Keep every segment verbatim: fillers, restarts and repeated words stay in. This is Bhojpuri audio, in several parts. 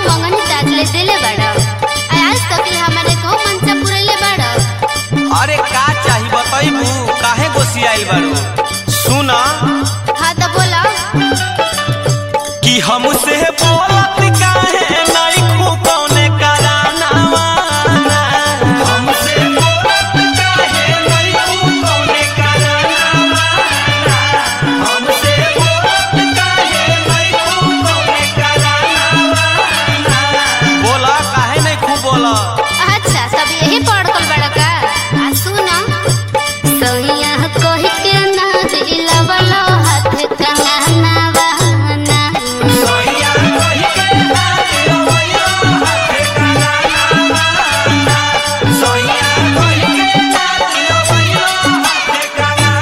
मंगनी ताजले देले बड़ा आज तक हमारे को मनसा पुरले बड़ा। अरे का चाही बताइबू काहे गोसी आइल बारू सुना। हाँ तो बोला कि हमसे बोलत काहे नहीं खू कौने कराना वाना। हमसे बोलत काहे नहीं खू कौने कराना वाना। हमसे बोलत काहे नहीं खू कौने कराना वाना। बोला काहे नहीं खू बोला। अच्छा सब यही पढ़कल बड़ा का। आ सुना सैया कह के ना दिला वाला हाथ कंगना बहाना। सैया कह के ना दिला वाला हाथ कंगना बहाना। सैया कह के ना दिला वाला हाथ कंगना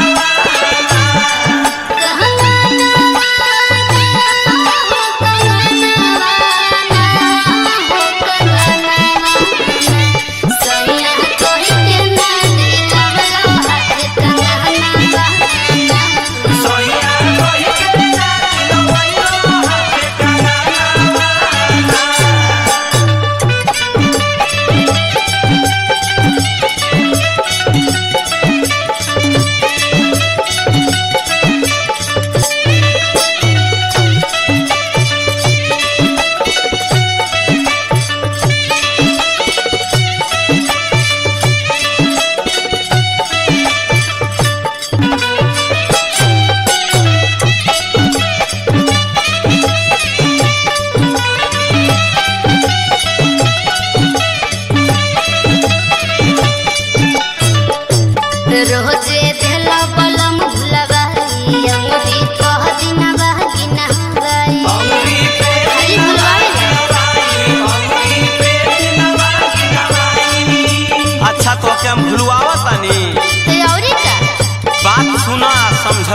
रोजे देला बलम भुलवाई अंगुरी कह दिना बहकिना गई। अंगुरी पे खाली भुलवाई ना। अंगुरी पे नवाई नवाई। अच्छा तो क्या हम भुलवावा तानी। तो औरी का बात सुना समझ।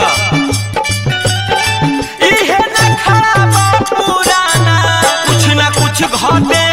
इहे न खड़ा बा पुराना कुछ ना कुछ घटे